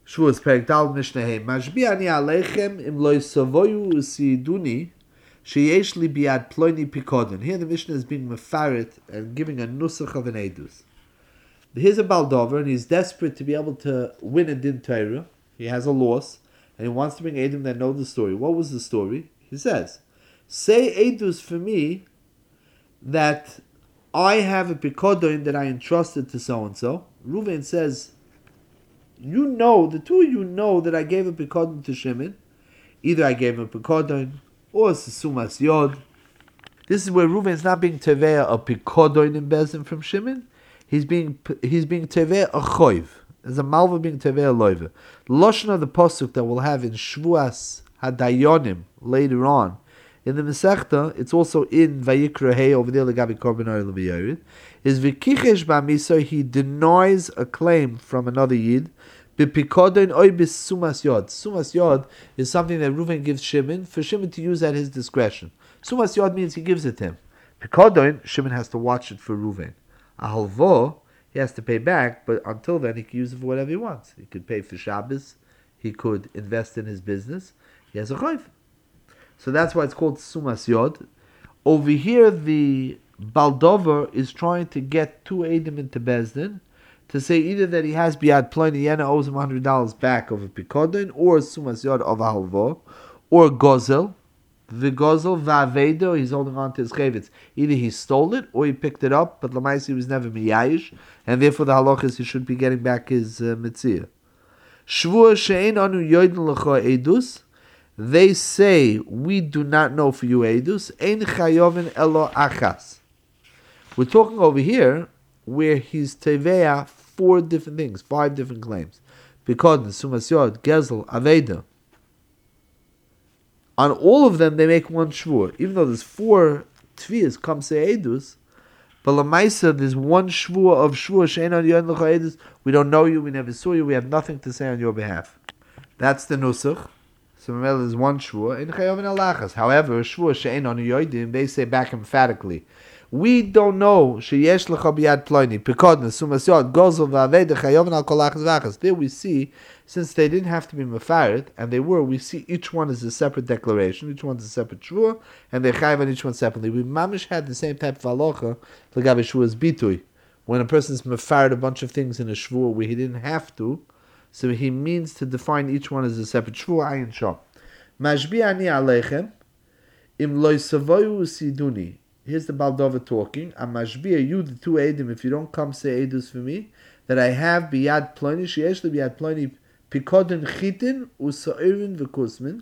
Shavuos Perek Dal Mishnah Hey. Mashbi ani aleichem im lo yisavoyu usiduni sheyesh li biad ploini pikodon. Here the Mishnah is being mefaret and giving a nusach of an edus. Here's a baldover and he's desperate to be able to win a din Torah. He has a loss and he wants to bring edim that know the story. What was the story? He says, say edus for me that I have a pikodon that I entrusted to so and so. Reuven says, you know, the two of you know that I gave a pikodon to Shimon. Either I gave him a pikodon or sumas yod. This is where Reuven is not being teveya a pikodon in bezin from Shimon. He's being teveya a choiv. There's a malva being teveya loiva. Lashon of the pasuk that we'll have in Shvuas Hadayonim later on in the Masechta, it's also in Vayikra Hey over there legabi korban oil v'yored, is v'kichesh b'misor, he denies a claim from another yid b'pikodon oy b'sumas yod. Sumas yod is something that Reuven gives Shimon for Shimon to use at his discretion. Sumas yod means he gives it to him. Pikodon, Shimon has to watch it for Reuven. A halvo, he has to pay back, but until then he can use it for whatever he wants. He could pay for Shabbos, he could invest in his business. He has a chayv. So that's why it's called Sumas Yod. Over here, the Baldover is trying to get two Edim into Bezdin to say either that he has Biad Pliny, Yena owes him $100 back of a Pikodin, or Sumas Yod of a Halvo, or Gozel. The Gozel, Va'avedo, he's holding on to his Chavitz. Either he stole it, or he picked it up, but Lamaisi was never Miyayish, and therefore the halach is he should be getting back his Mitzvah. Shvua She'en Anu Yoidin L'cha Edus. They say, we do not know for you edus. Ein chayovin elo achas. We're talking over here where he's teveya 4 different things, 5 different claims. Pikodin, sumas yod, gezel, aveda. On all of them, they make one shvur. Even though there's 4 tviyas, come say edus, but lamaisa, there's one shvur of shvur, she'en on yod l'cha edus. We don't know you, we never saw you, we have nothing to say on your behalf. That's the nusach. So Mamela is one shvur in chayovin alachas. However, shvur she'en on yoidim, they say back emphatically, we don't know sheyesh lecha biyad ploini pikodna sumas yod gozel va'aved chayovin al kol achas v'achas. There we see, since they didn't have to be mefaret, and they were, we see each one is a separate declaration, each one's a separate shvur, and they chayav on each one separately. We mamish had the same type of halacha legabe shvur's bitui, when a person's mefaret a bunch of things in a shvur where he didn't have to. So he means to define each one as a separate shvur, ayin shah. Mashbi ani aleichem im lo yisavoyu usiduni. Here's the Baldover talking. I'm mashbi, you the 2 edim, if you don't come say edus for me, that I have biyad ploni, sheyesh li biyad ploni pikodin chitin usa'ivin v'kusmin.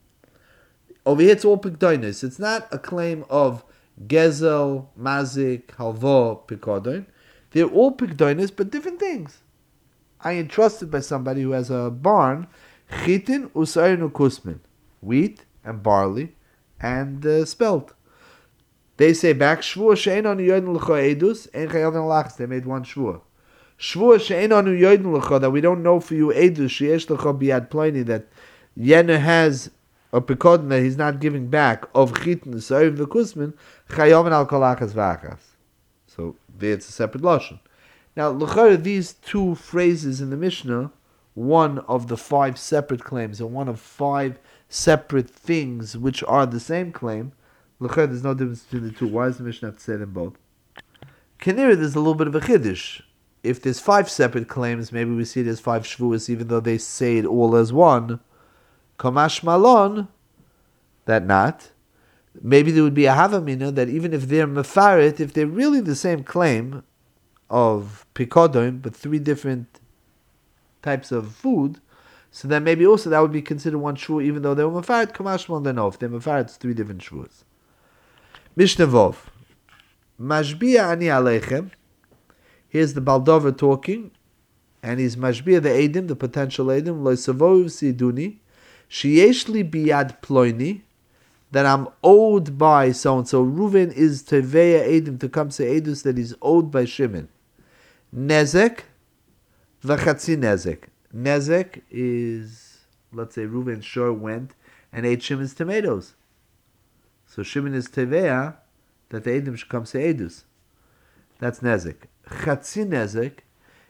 Over here it's all pikdonis. It's not a claim of gezel, mazik, halvo, pikodin. They're all pikdonis, but different things. I entrusted by somebody who has a barn, chitin usa'ivin v'kusmin. Wheat and barley and spelt. They say back, Shvur she'en anu yoidin l'cha edus, ein chayovin alachas. They made one shvur. Shvur she'en anu yoidin l'cha, that we don't know for you edus, she'esh l'cha biyad pliny, that Yena has a pekodin that he's not giving back, of chitin, sa'im v'kusmin, chayovin al kol achas v'achas. So there it's a separate lashon. Now, l'cha, these 2 phrases in the Mishnah, one of the 5 separate claims, and one of 5 separate things which are the same claim, there's no difference between the 2. Why does the Mishnah have to say them both? Kanira, there's a little bit of a chiddush. If there's 5 separate claims, maybe we see there's 5 shvuas, even though they say it all as one. Kamash malon, that not. Maybe there would be a havamina that even if they're mefaret, if they're really the same claim of pikodon, but 3 different types of food, so then maybe also that would be considered one shvur, even though they were mefaret. Kamash malon, then no. If they're mefaret, it's 3 different shvuas. Mishnah Vov. Mashbiya ani aleichem. Here's the Baldover talking, and he's mashbiya the edim, the potential edim, lo savoyu siduni, sheyesh li biyad ploini, that I'm owed by so and so. Reuven is teveya edim, to come say edus that he's owed by Shimon. Nezek v'chatzi nezek. Nezek is, let's say Reuven sure went and ate Shimon's tomatoes. So Shimon is teveya that the edim should come say edus. That's nezek. Chatzi nezek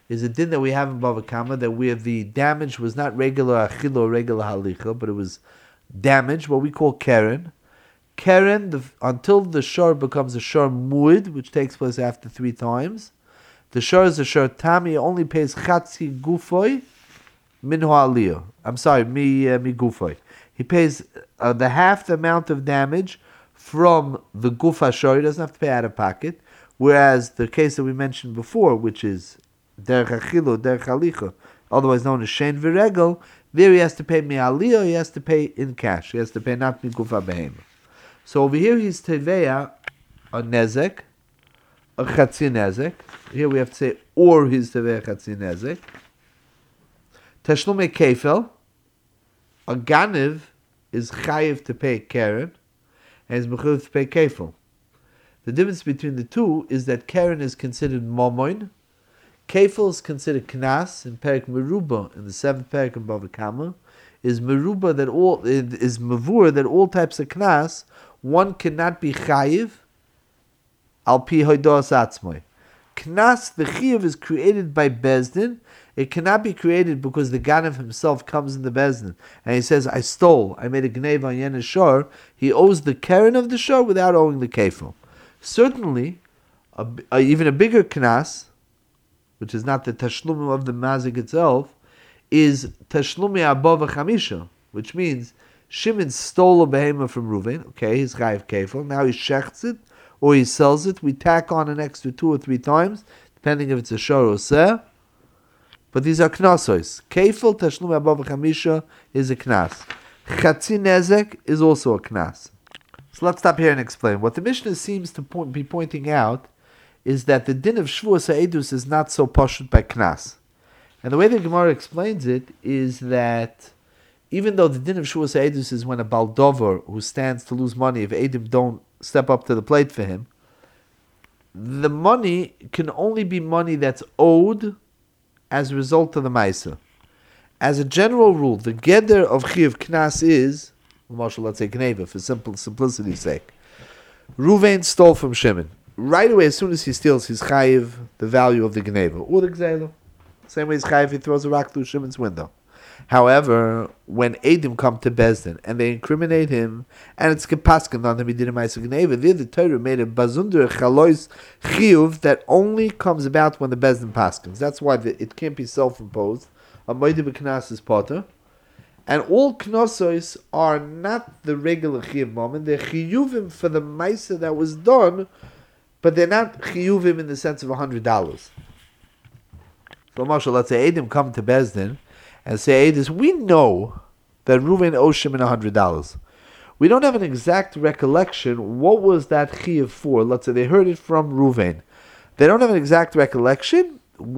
is a din that we have in Bava Kama, that where the damage was not regular achila or regular halicha, but it was damage, what we call keren. Keren, until the shor becomes a shor muid, which takes place after 3 times. The shor is a shor tami, only pays chatzi gufoy min aliyah. I'm sorry, mi gufoy. He pays the half the amount of damage from the gufa shor. He doesn't have to pay out of pocket. Whereas the case that we mentioned before, which is derech achilo, derech halicha, otherwise known as shein v'regel, there he has to pay mi aliyah, he has to pay in cash. He has to pay not mi gufa behema. So over here he's teveya a nezek, a chatzi nezek. Here we have to say, or he's teveya chatzi nezek. Tashlume kefel, a ganiv is chayiv to pay keren, and is mechuyev to pay kefel. The difference between the two is that keren is considered momoin, kefel is considered knas in Perik Meruba, in the 7th Perik in Bava Kama, is meruba that all is mavur that all types of knas one cannot be chayiv al pi hoidos atzmoi. Knas, the chiyuv is created by bezdin. It cannot be created because the ganav himself comes in the bezdin and he says, "I stole, I made a gneva on yen shor." He owes the keren of the shor without owing the kefil. Certainly, even a bigger knas, which is not the tashlum of the mazik itself, is tashlumi above a chamisha, which means Shimon stole a behema from Reuven. Okay, he's chayiv kefil. Now he shechts it or he sells it. We tack on an extra 2 or 3 times, depending if it's a shor or seh. But these are knasos. Kefil tashlumi above a chamisha is a knas. Chatzi nezek is also a knas. So let's stop here and explain. What the Mishnah seems to be pointing out is that the din of Shvuas HaEdus is not so pashut by knas. And the way the Gemara explains it is that even though the din of Shvuas HaEdus is when a baldover who stands to lose money, if Edim don't step up to the plate for him, the money can only be money that's owed as a result of the Maisa. As a general rule, the geder of Chiv Knas is, Marshal, let's say Gneva, for simplicity's sake. Reuven stole from Shimon. Right away, as soon as he steals, he's chayiv the value of the Gneva, or the Gzela. Same way he's chayiv if he throws a rock through Shimon's window. However, when Edim come to Bezdin and they incriminate him, and it's kepaskin on him, he did a Maisa Gneva, there the Torah made a bazunder chalois chiyuv that only comes about when the Bezdin paskins. That's why it can't be self-imposed. A moide b'knas is potter. And all knossos are not the regular chiyuv moment. They're chiyuvim for the Maisa that was done, but they're not chiyuvim in the sense of $100. So, Marshal, let's say Edim come to Bezdin and say, Edis, we know that Reuven owes Shimon $100. We don't have an exact recollection. What was that chiyuv for? Let's say they heard it from Reuven. They don't have an exact recollection. Did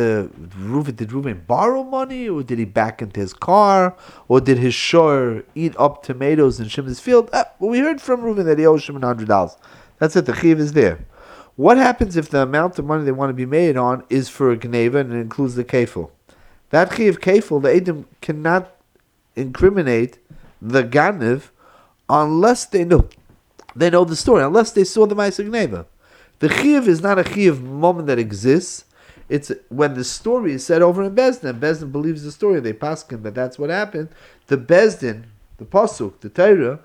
Reuven borrow money, or did he back into his car, or did his shor eat up tomatoes in Shimon's field? We heard from Reuven that he owes Shimon $100. That's it. The chiyuv is there. What happens if the amount of money they want to be made on is for a gneva and it includes the kefil? That chiyuv kefil, the Edom cannot incriminate the ganiv unless they know the story, unless they saw the Maisa gneva. The chiyuv is not a chiyuv moment that exists. It's when the story is said over in Bezdin, and Bezdin believes the story, they paskin that that's what happened. The Bezdin, the pasuk, the Torah,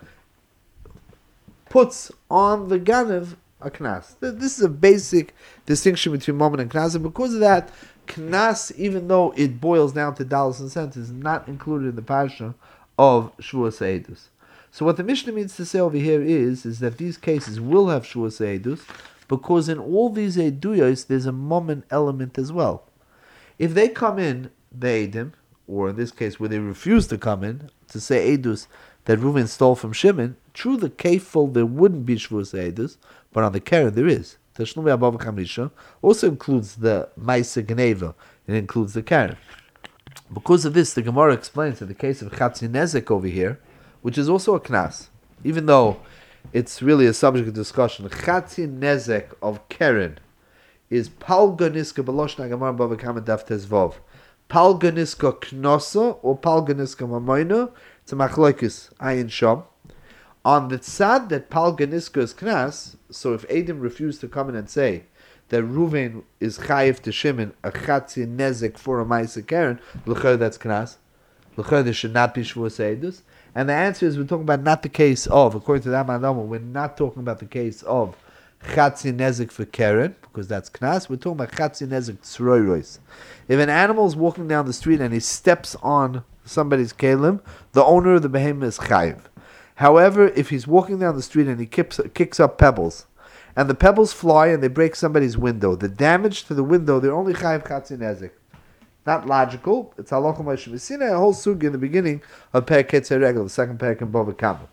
puts on the ganiv a knas. This is a basic distinction between moment and knas, and because of that, knas, even though it boils down to dollars and cents, is not included in the parsha of Shvuas HaEdus. So what the Mishnah means to say over here is that these cases will have Shvuas HaEdus, because in all these Eduyos, there's a moment element as well. If they come in, the Edim, or in this case where they refuse to come in, to say Edus that Reuven stole from Shimon, true the kefil there wouldn't be Shvuas Edus, but on the keren there is. Tashlumi Abav Chamisha also includes the Maisa Gneva, it includes the keren. Because of this, the Gemara explains in the case of Chatzi Nezek over here, which is also a knas, even though it's really a subject of discussion. Chatzi Nezek of keren is Palga Niska Baloshna Gemara Bava Kama Daf Tezvov. Palga Niska Knosa or Palga Niska Mamoina. It's a machlokes ayin sham. On the tzad that Palga Niska is knas, so if Edim refused to come in and say that Ruvain is chayiv to Shimon a chatzi nezek for a ma'aser keren, l'chayr that's knas. L'chayr there should not be shvuas eidus. And the answer is we're talking about not the case of, according to the Amadama, we're not talking about the case of chatzi nezek for keren, because that's knas. We're talking about chatzi nezek tzroirois. If an animal is walking down the street and he steps on somebody's kelim, the owner of the behemoth is chayiv. However, if he's walking down the street and he kicks up pebbles, and the pebbles fly and they break somebody's window, the damage to the window, they're only chayiv chatzi nezek. Not logical. It's halacha Moshe Messina, a whole sugi in the beginning of Perek Ketzei Regel, the second Perek in Bava Kama.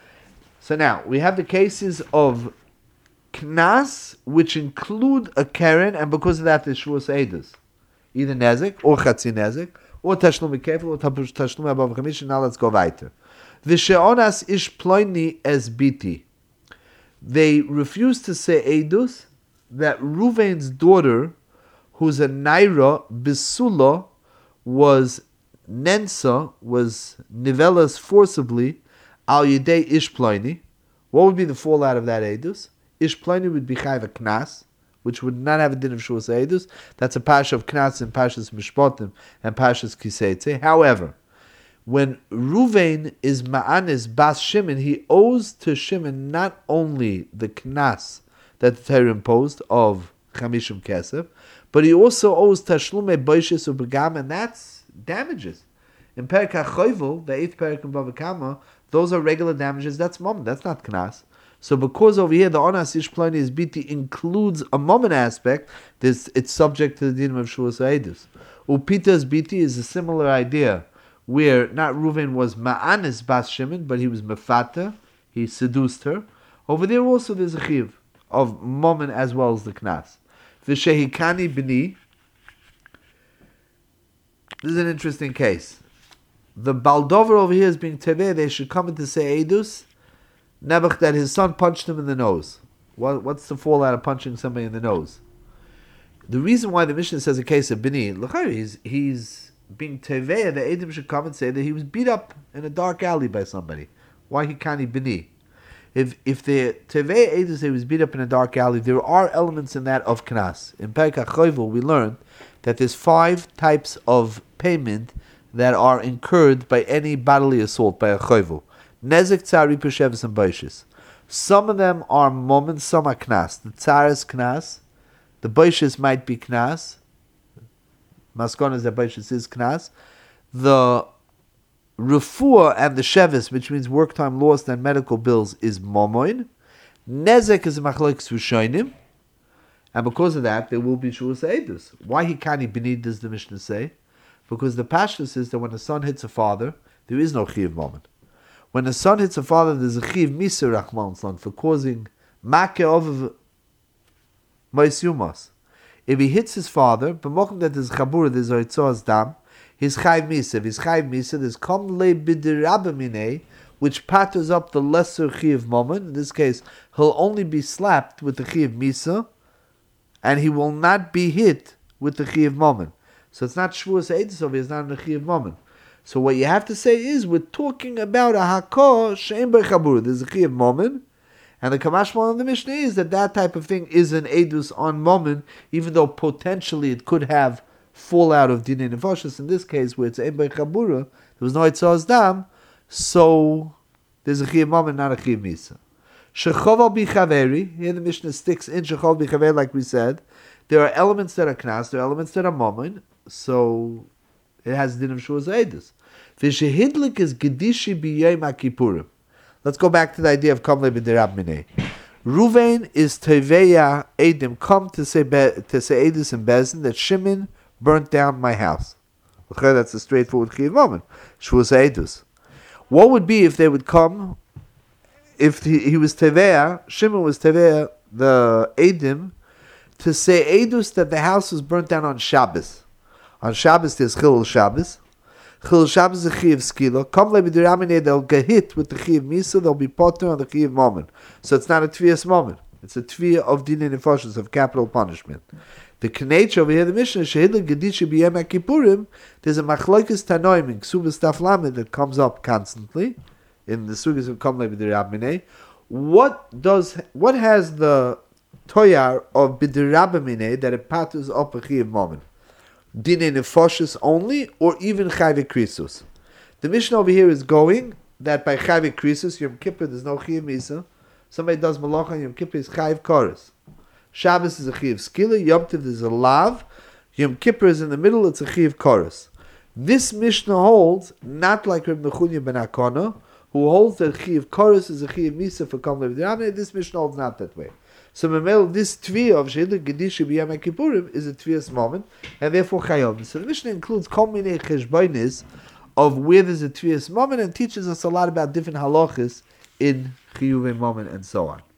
So now, we have the cases of knas, which include a keren, and because of that, there's shvuas eidus. Either nezek, or chatzi nezek, or tashlum kefil, or tashlum above chamisha. Now let's go weiter. V'she'onas ish ploini es biti. They refuse to say eidus that Ruvain's daughter, who's a naira bisula, was nensa, was nivelas forcibly al yedei ish ploini. What would be the fallout of that eidus? Ish ploini would be chayv a knas, which would not have a din of shuas eidus. That's a pasha of knas and pashas mishpotim and pashas kiseitze. However, when Ruvain is ma'anis bas Shimon, he owes to Shimon not only the knas that the Torah imposed of chamishim kesef, but he also owes tashlume boishes ubegam, and that's damages. In Perek HaChovel, the 8th Perek in Bava Kama, those are regular damages. That's moment. That's not knas. So because over here the onas ish ploni is biti includes a moment aspect, it's subject to the din of shuas eidus. Upita's biti is a similar idea, where not Ruvain was ma'anis bas Shimon, but he was mefata, he seduced her. Over there also there's a chiv of moment as well as the knas. V'shehikani b'ni. This is an interesting case. The baldover over here is being teveh. They should come in to say edus. Nebuch that his son punched him in the nose. What's the fallout of punching somebody in the nose? The reason why the Mishnah says a case of b'ni, he's being teveh. The edim should come and say that he was beat up in a dark alley by somebody. Why he can't b'ni? If the tevei edus he was beat up in a dark alley, there are elements in that of knas. In Perek HaChovel we learned that there's 5 types of payment that are incurred by any bodily assault by a chovel. Nezek, tzari, pesheves, and boishes. Some of them are moments, some are knas. The tzar is knas. The boishes might be knas. Maskon is that boishes is knas. The refuah and the shevis, which means work time lost and medical bills, is momoin. Nezek is a machlokes rishonim, and because of that, there will be shuas eidus. Why he can't b'nid, does the Mishnah say? Because the pashtus is that when a son hits a father, there is no chiv moment. When a son hits a father, there's a chiv misa rachman son for causing makeh of moisyumas. If he hits his father, b'mokum that there's chabura, there's oitzos dam, his chayv misa. If his chayv misa, there's kom le b'dirabamine, which patters up the lesser chiv moment. In this case, he'll only be slapped with the chiv misa, and he will not be hit with the chiv moment. So it's not shvuas eidus over here, it's not in the chiv moment. So what you have to say is, we're talking about a hakor she'en b'chabur. There's a chiv moment, and the kamashmal of the Mishnah is that type of thing is an eidus on moment, even though potentially it could have fallout of dinei nefashos. In this case, where it's ein b'chabura, there was no etzos dam, so there's a chiv moment, not a chiv misa. Shechoval b'chaveri, here the Mishnah sticks in shechoval b'chaveri, like we said. There are elements that are knas, there are elements that are moment, so it has din of shuas eidus. V'shehidlik is gedishi b'yom HaKippurim. Let's go back to the idea of kamle b'dirab minei. Ruvain is teveya edim, come to say edus in Bezin that Shimon burnt down my house. That's a straightforward chiv moment. Shuas eidus. What would be if they would come? If he was teveya, Shimon was teveya, the edim, to say edus that the house was burnt down on Shabbos. On Shabbos there's Chilul Shabbos. Chilul Shabbos is a chiv skila. Come lebidiramine, they'll get hit with the chiv misa. They'll be potter on the chiv moment. So it's not a tvias moment. It's a tvia of dinei nefashos, of capital punishment. The knech over here, the Mishnah shehidlik gedishi b'yom HaKippurim. There's a machlokes tanoim in Ksubas Daf Lamed that comes up constantly in the sugas of Kom lebidiramine. What has the toyar of bidirabamine that it patters up a chiyuv moment. Dine nefoshes only, or even chayve krisus. The mission over here is going that by chayve krisus, Yom Kippur, there's no chiyuv misa. Somebody does malacha, Yom Kippur is chayv koros. Shabbos is a chiyuv skila, Yom Tov is a lav, Yom Kippur is in the middle, it's a chiyuv koros. This Mishnah holds, not like Reb Nechunya ben Akona, who holds that chiyuv koros is a chiyuv misa for Kom Lev D'Rameh. This Mishnah holds not that way. So this tviyah of Sheilik Gedisha B'Yom Kippurim is a tviyah's moment, and therefore chayom. So the Mishnah includes kol minei cheshbonis of where there's a tviyah's moment, and teaches us a lot about different halachas in chiyuvei moment and so on.